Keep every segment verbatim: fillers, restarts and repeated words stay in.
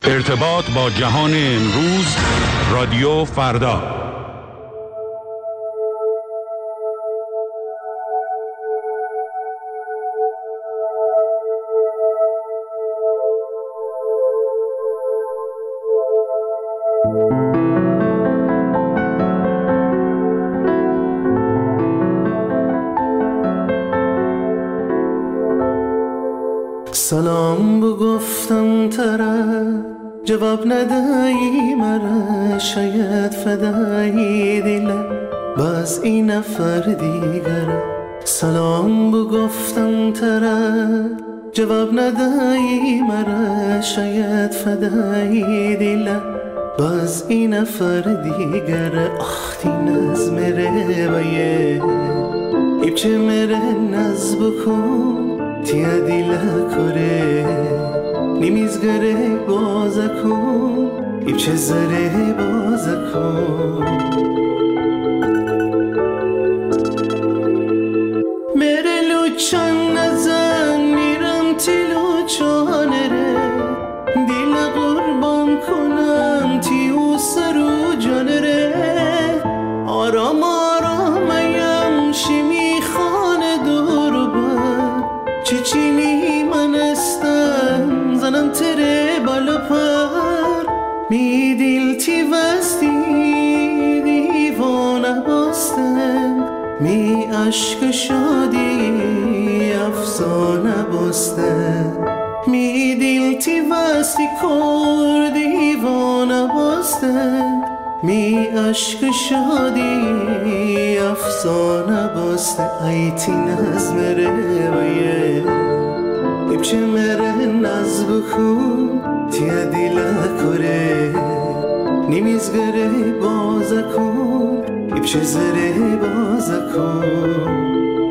ارتباط با جهان امروز، رادیو فردا. سلام بگفتم طرف جواب ندهی مرا، شاید فدایی دلم باز این نفر دیگر. سلام بگفتم طرف جواب ندهی مرا، شاید فدایی دلم باز این نفر دیگر. آخ دین از مره بایه ایبچه مره نز بکن تیا دیلا کره نیمیزگره بازا کن ایبچه زره بازا کن. مره لوچان نزن میرم تی لوچانه ره، دیل قربان کنم تیو سرو جانه ره. آرام آرام ایم شیمی خانه دور بر چیچینی من استم زنم تره بالا پر. می دیل تی وستی دیوانه باستم، می عشق شادی افسانه باستم. می دیل تی وستی کر دیوانه باستم، می عشق شادی افسانه باسته. ایتی نز مره بایه ایبچه مره نز بکن تیا دیلا کره نیمیزگره بازا کن ایبچه زره بازا کن.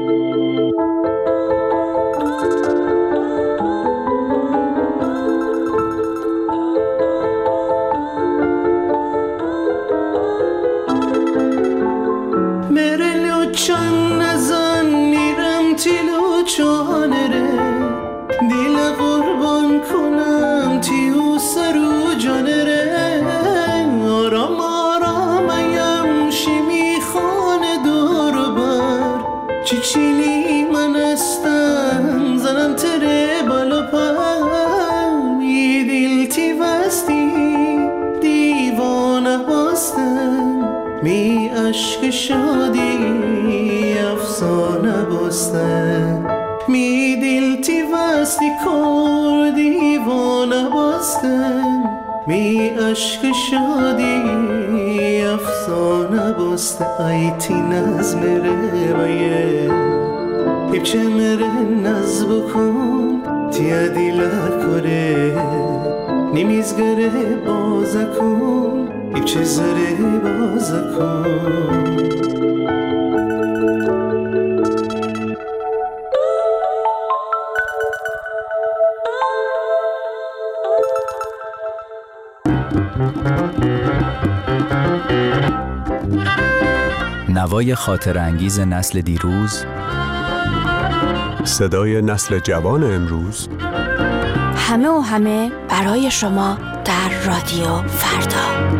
چان نزن میرم تیلو چانه ره، دیل قربان کنم تیو سرو جانه ره. آرام آرام ایم شیمی خانه دور بر چیچینی من استم زنم تره بالا پر. می دیل تی وستی دیوانه باستم، می عشق شادی افسانه باستم. می دیل تی وستی کر دیوانه باستم، می عشق شادی افسانه باسته. ایتی نز مره بایه ایبچه مره نز بکن تیا دیلا کره نیمیزگره بازا کن ایبچه زره بازا کن. نوای خاطر انگیز نسل دیروز، صدای نسل جوان امروز، همه و همه برای شما در رادیو فردا.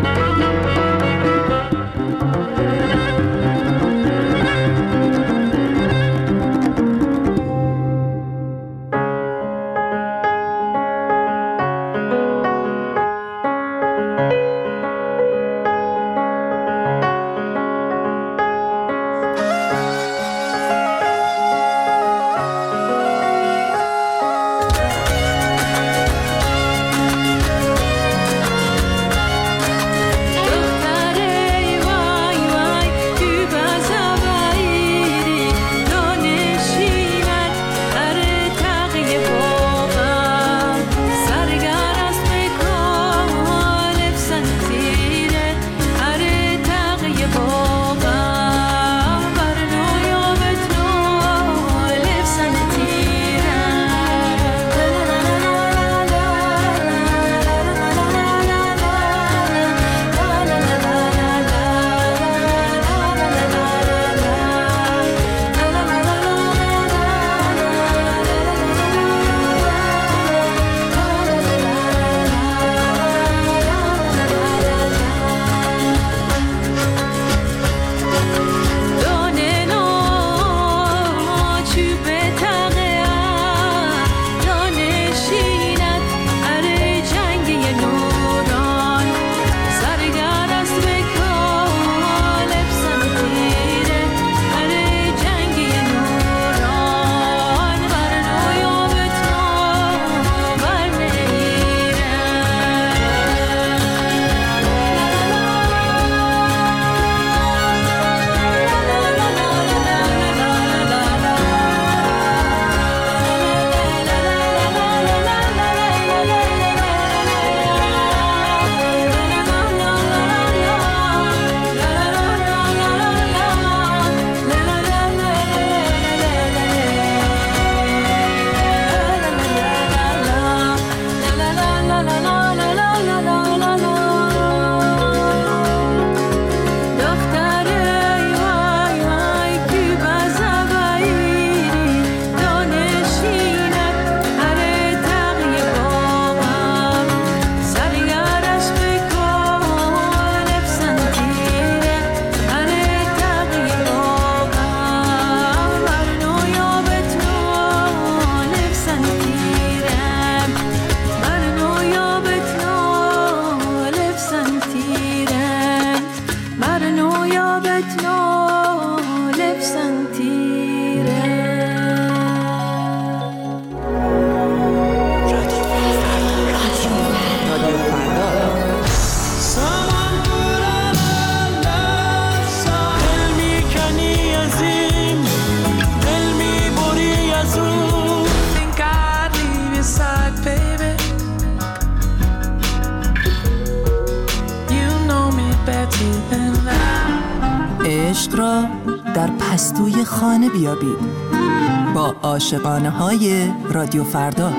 عشق را در پستوی خانه بیابید با عاشقانه های رادیو فردا.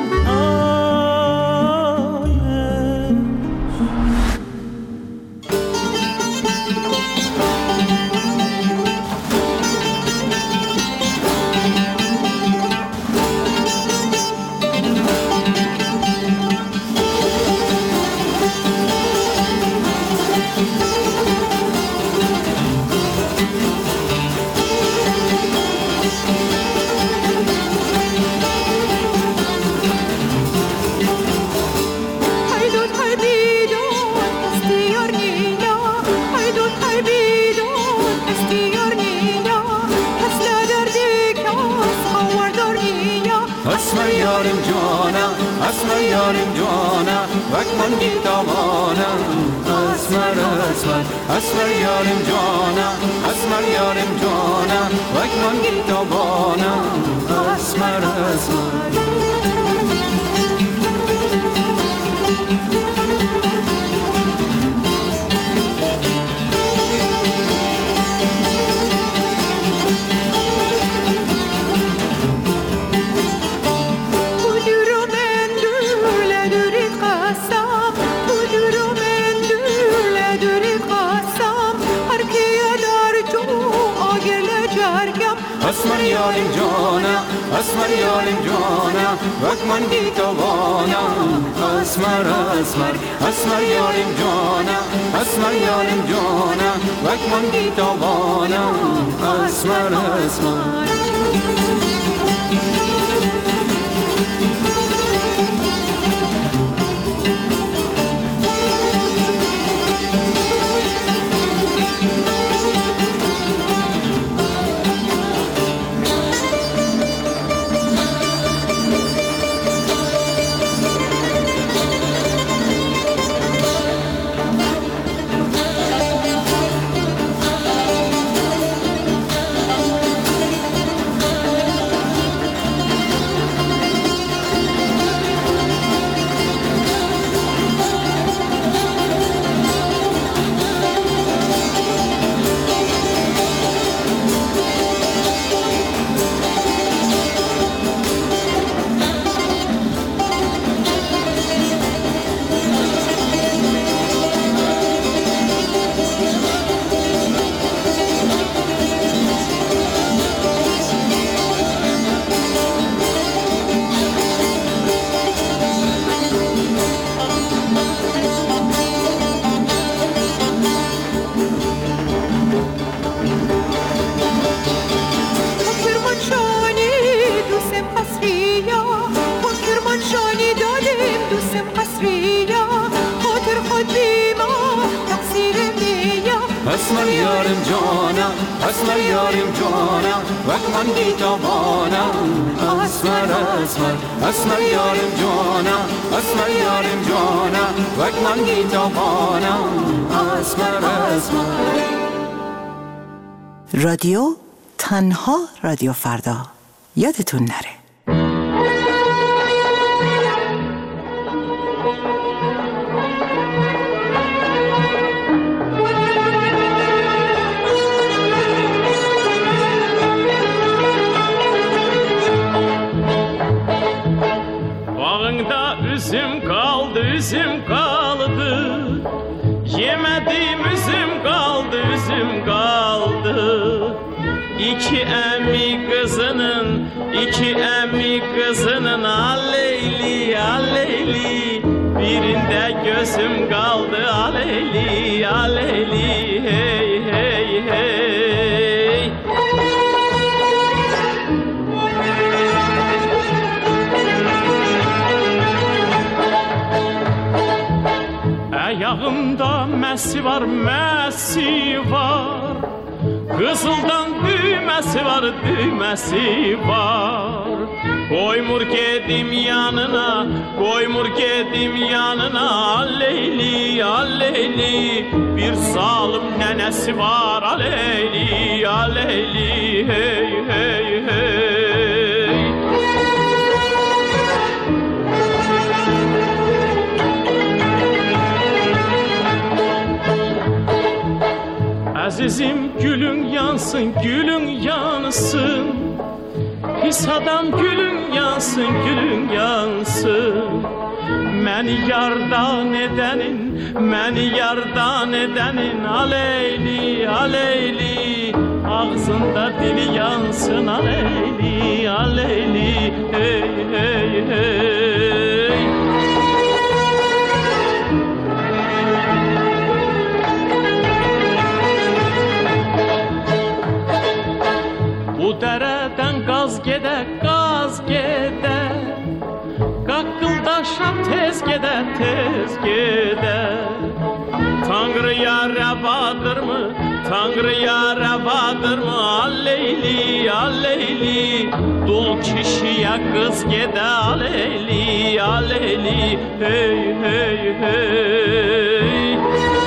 اسمر یارم جانا اسمر یارم جانا وکمن گیتامانا اسمر اسمر اسمر یارم جانا اسمر یارم جانا وکمن گیتامانا اسمر اسمر اسمر یارم جانا اسمر یارم جانا وکمن گیتوانا اسمر اسمر اسمر یارم جانا اسمر یارم جانا وکمن گیتوانا اسمر اسمر اسمر یارم جانا اسمر یارم جانا وکمن گیتوانا اسمر اسمر اسمر یارم جانا اسمر یارم جانا وکمن گیتوانا اسمر اسمر. رادیو تنها رادیو فردا، یادتون نره. Üzüm kaldı, üzüm kaldı. Yemedim üzüm kaldı, üzüm kaldı. İki emmi kızının, iki emmi kızının aleyli, aleyli. Birinde gözüm kaldı, aleyli, aleyli. Hey, hey, hey. Ayağımda mesi var, mesi var. Kızıldan düğmesi var, düğmesi var. Koymur gedim yanına, koymur gedim yanına. Aleyli, aleyli. Bir zalim nenesi var. Aleyli, aleyli. Hey, hey, hey. Azizim gülün yansın, gülün yansın. Pis adam gülün yansın, gülün yansın. Məni yardan edenin, məni yardan edenin aleyli, aleyli. Ağzında dili yansın aleyli, aleyli. Hey, hey, hey. Bu dereden gaz gede, gaz gede. Qaqqıldaşam tez gedə, tez gedə. Tanrıya rəvadırmı, Tanrıya rəvadırmı? Aleyli, aleyli. Dul kişiyə qız gedə, aleyli, aleyli. Hey, hey, hey.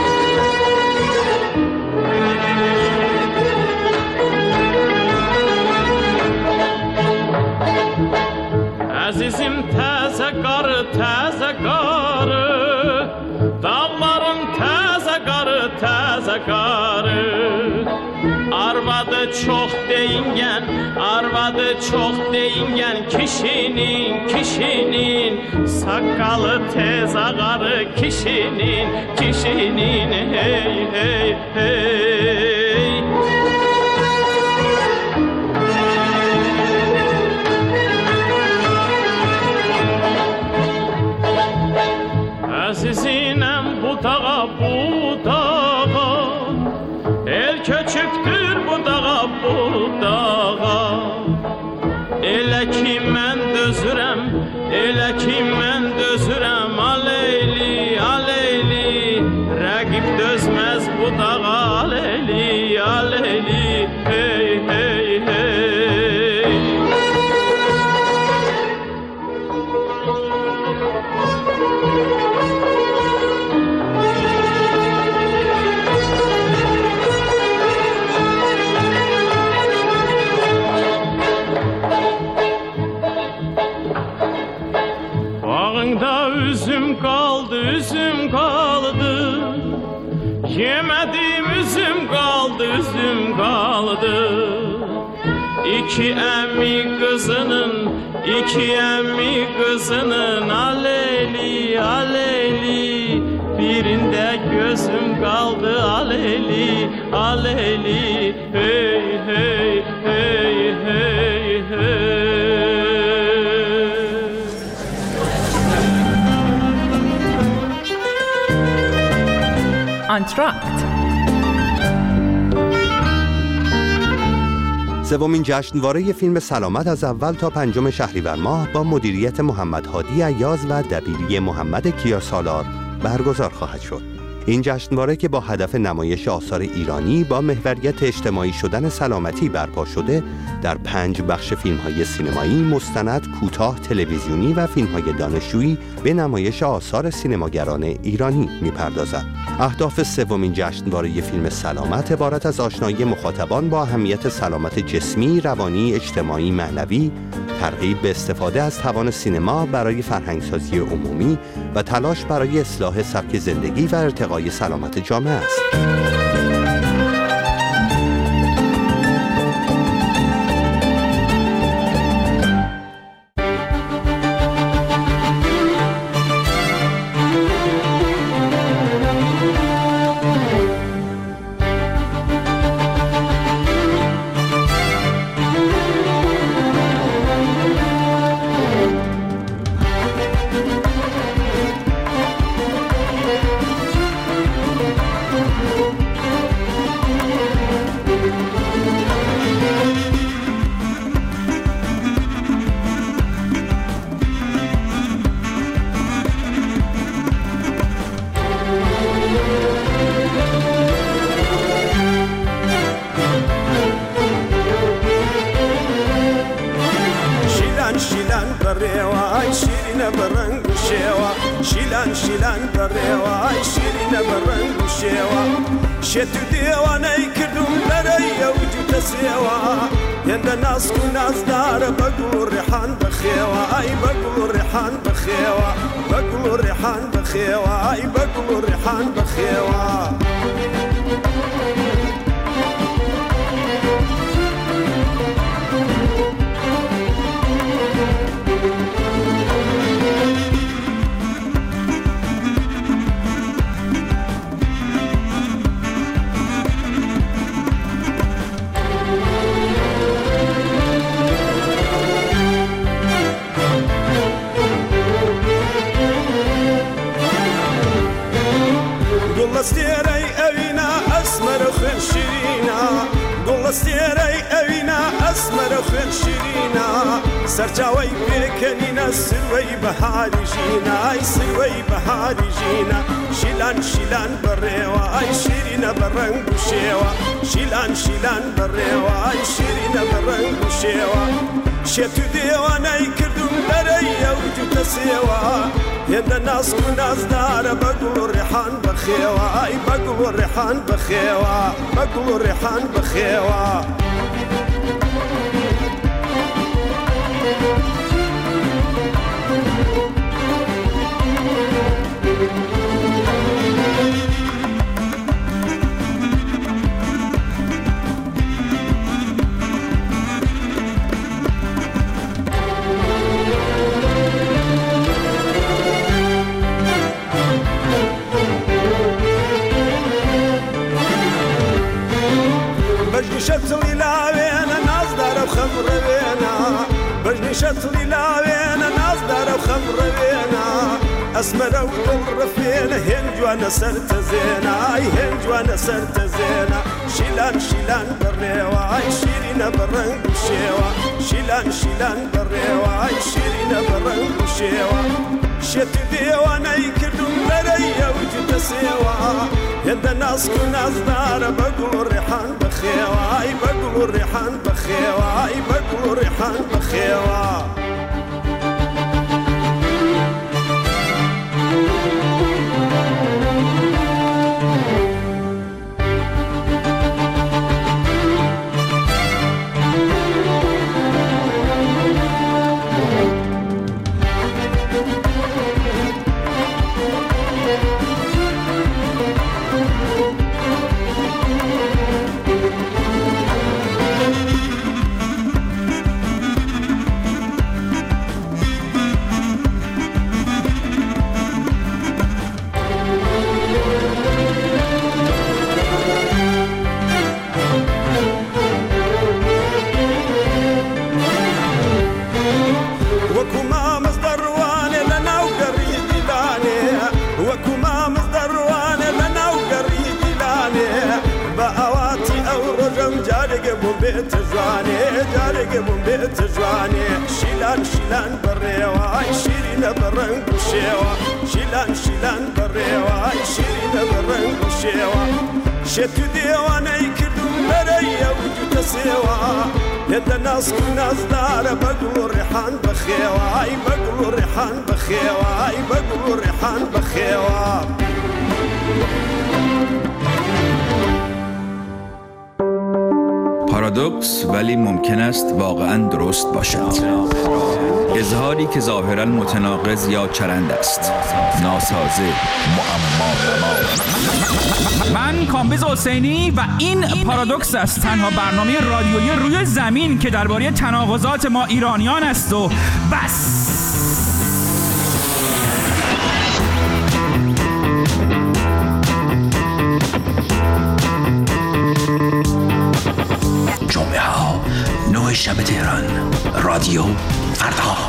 Əzizim təzə qarı, təzə qarı. Dağların təzə qarı, təzə qarı. Arvadı çox deyingən, arvadı çox deyingən. Kişinin, kişinin saqqalı tez ağarı. Kişinin, kişinin hey, hey, hey. Əzizinem bu dağa, bu dağa. El köçüktür bu dağa, bu dağa. Elə ki mən dözürəm, elə ki mən dözürəm. Aleyli, aleyli. Rəqib dözməz bu dağa, aleyli, aleyli. Hey, hey, hey. Bağında üzüm kaldı, üzüm kaldı. Yemedim üzüm kaldı, üzüm kaldı. İki emmi kızının, iki emmi kızının. Aleyli, aleyli. Birinde gözüm kaldı, aleyli, aleyli. Hey, hey, hey, hey, hey. آنتراکت. سومین جشنواره فیلم سلامت از اول تا پنجم شهریور ماه با مدیریت محمد هادی عیاز و دبیری محمد کیاسالار برگزار خواهد شد. این جشنواره که با هدف نمایش آثار ایرانی با محوریت اجتماعی شدن سلامتی برپا شده، در پنج بخش فیلم‌های سینمایی، مستند، کوتاه، تلویزیونی و فیلم‌های دانشجویی به نمایش آثار سینماگران ایرانی می‌پردازد. اهداف سومین جشنواره فیلم سلامت عبارت از آشنایی مخاطبان با اهمیت سلامت جسمی، روانی، اجتماعی، معنوی، ترغیب به استفاده از توان سینما برای فرهنگسازی عمومی و تلاش برای اصلاح سبک زندگی و ارتقای سلامت جامعه است. شتو دیوانه کردم لریا و جوت سیوا یند ناس کو ناس دار بقول ریحان بخیوا ای بقول ریحان بخیوا بقول ریحان بخیوا ای بقول ریحان بخیوا استيري أوينا أسمر خن شيرينا قول استيري أوينا أسمر خن شيرينا سرجاوي بيكنينا سروي بحالي جينا أي سروي بحالي جينا شيلان شيلان بريوا أي شيرينا برنگ وشيوا شيلان شيلان بريوا أي شيرينا برنگ وشيوا شتو ديواناي كردم دريا وجو تسيوا هند ناس وناس دار بقول ريحان بخيوا أي بقول ريحان بخيوا بقول ريحان بخيوا شتلي لاوينا ناس دار وخمر بينا بجني شتلي لاوينا ناس دار وخمر بينا اسمر ودر فينا هنج وانا سرت زينا اي هنج وانا سرت زينا شيلان شيلان بريوا اي شيرينا برنگ وشيوا شيلان شيلان بريوا اي شيرينا برنگ وشيوا شت ديوانا يكردم بريا وجد سيوا هند ناس كناس دار بقول ريحان بخيوا اي بقول ريحان بخيوا اي بقول ريحان بخيوا بيت جواني جارق بون بيت جواني شيلان شيلان بريوا اي شيرينا برنگ وشيوا شيلان شيلان بريوا اي شيرينا برنگ وشيوا شتو ديوانا يكردم بريا وجو تسيوا هند ناس كناس دار بقول ريحان بخيوا اي بقول ريحان بخيوا اي بقول ريحان بخيوا پارادوکس ولی ممکن است واقعاً درست باشد. اظهاری که ظاهراً متناقض یا چرند است. ناسازه، معما من کامبیز حسینی و این پارادوکس است، تنها برنامه رادیویی روی زمین که درباره تناقضات ما ایرانیان است و بس. جمعه ها نه شب تهران، رادیو فردا.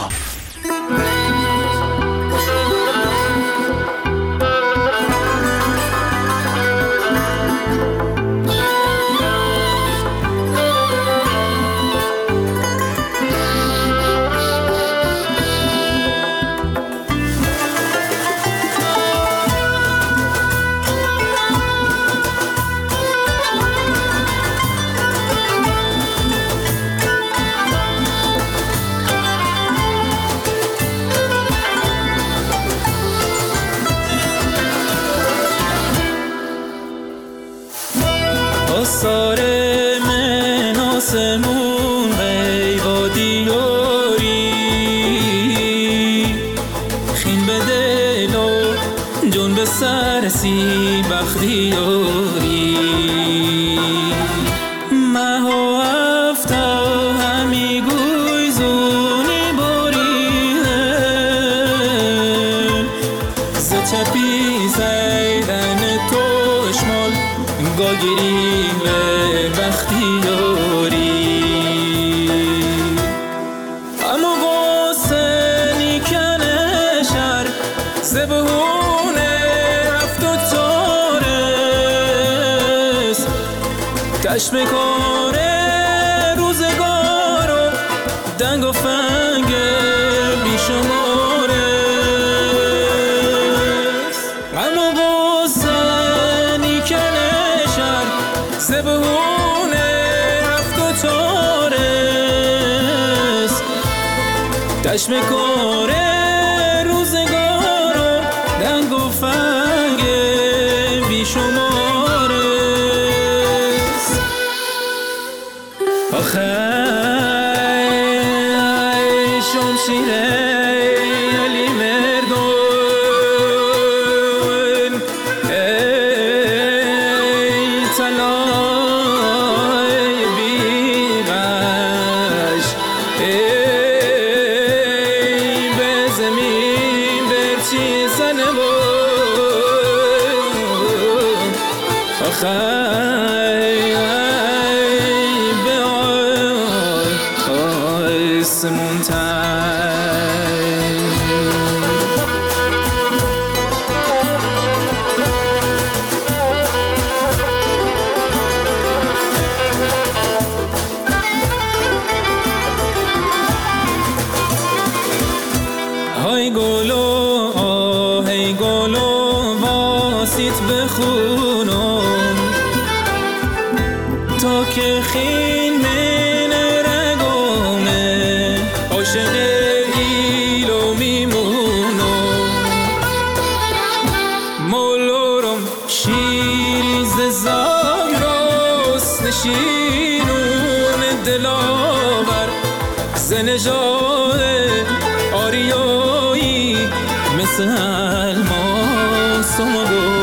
ساره من آسمون غیبا دیاری خین به دل و جون به سرسی بختیاری مهو افتا همی گوی زونی بوریه زچپی زیدن توشمال گاگیری زبونه رفت و تو چشم کاره روزگار و دنگ و فنگ بیشماره غم و غصه نیکن شر زبهون هفت و تارس چشم کاره روزگار و دنگ و فنگ بیشماره آخه شمشیره علی مردون ای طلای بیغش ای به زمین برچی زنه بود آخه های گلو آهی گلو واسیت بخونم تا که خین من رگومه عاشق ایلو میمونم مولورم شیریز زاگراس نشینون دلاور زنجای آریایی مثل الماس و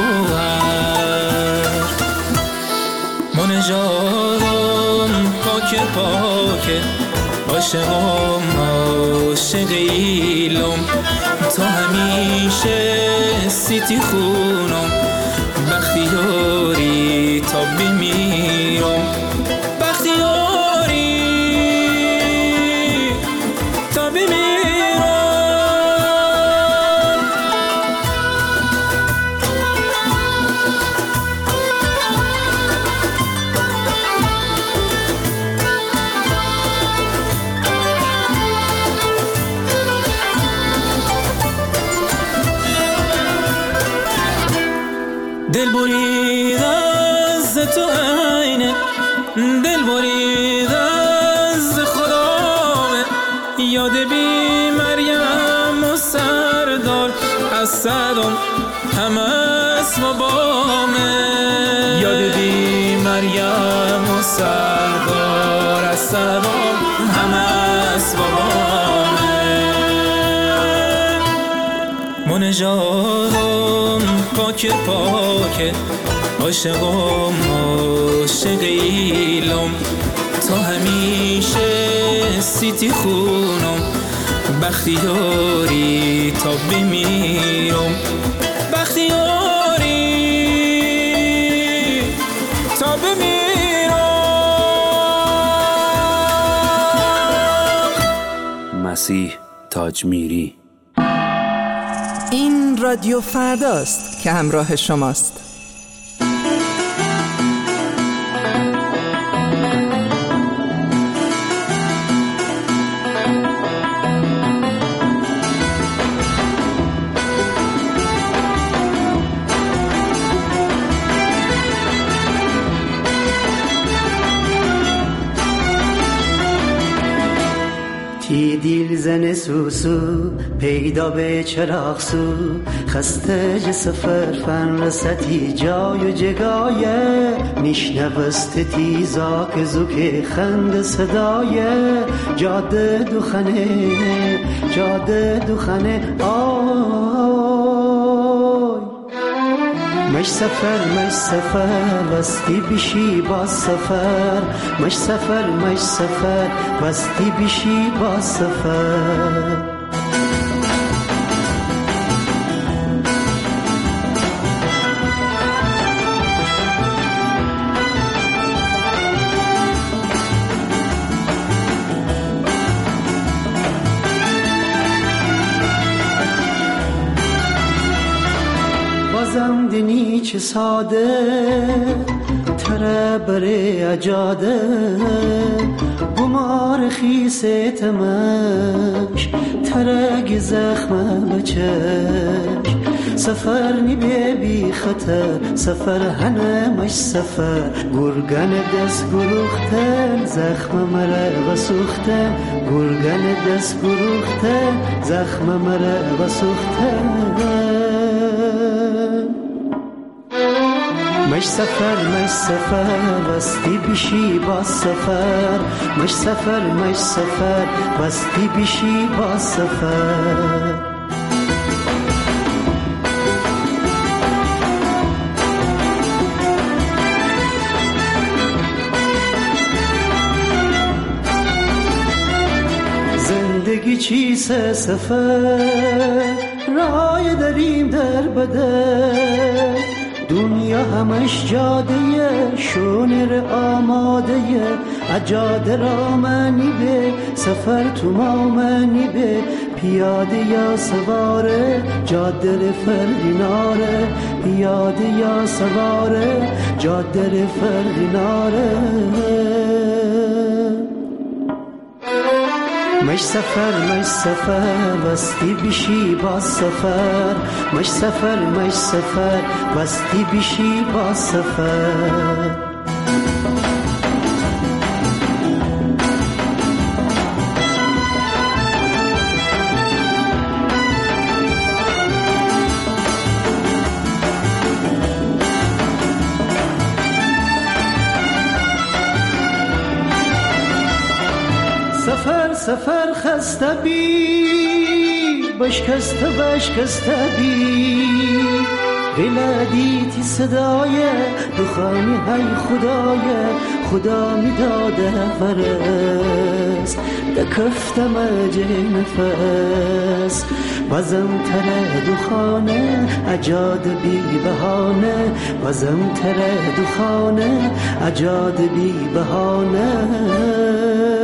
گوهر منجارم پاک پاک عاشقم عاشق ایلم تا همیشه سیتی خونم بختیاری تا بمیرم بختیاری تا بمیرم دل برید از تو عینه دل برید از خدامه یاد بی مریم و سردار از صدام همه اسم و بامه یاد بی مریم و سردار از صدام همه اسم و بامه منجارم پاک پاک عاشقم عاشق ایلم تا همیشه سیتی خونم بختیاری تا بمیرم بختیاری تا بمیرم. مسیح تاج میری. این رادیو فرداست که همراه شماست. تی دیل زن سوسو پیدا به چراغ سو خسته ج سفر فن رستی جای و جگایه میشنوست تیزا که زوک خند صدای جاده دوخنه جاده دوخنه آی مش سفر مش سفر وستی بشی با سفر مش سفر مش سفر وستی بشی با سفر بازم دنی چه ساده تره بره اجاده بمار خیسه تمش ترگ زخم بچش سفر نی بی خطر سفر هنه مش سفر گرگن دست گروختن زخم مره و سوختن گرگن دست گروختن زخم مره و سوختن مش سفر مش سفر وستی بشی با سفر مش سفر مش سفر وستی بشی با سفر زندگی چیست سفر رای داریم در بدر دنیا همش جاده شونر آماده اجاده را منی به سفر تو ما منی به پیاده یا سواره جاده فرقیناره پیاده یا سواره جاده فرقیناره مش سفر مش سفر وستی بشی با سفر مش سفر مش سفر وستی بشی با سفر سفر سفر خسته بی بشکسته بشکسته بی بلادیتی صدای دخانی های خدای خدا می داده فرست دکفتم اجه نفس بازم تره دخانه اجاد بی بهانه بازم تره دخانه اجاد بی بهانه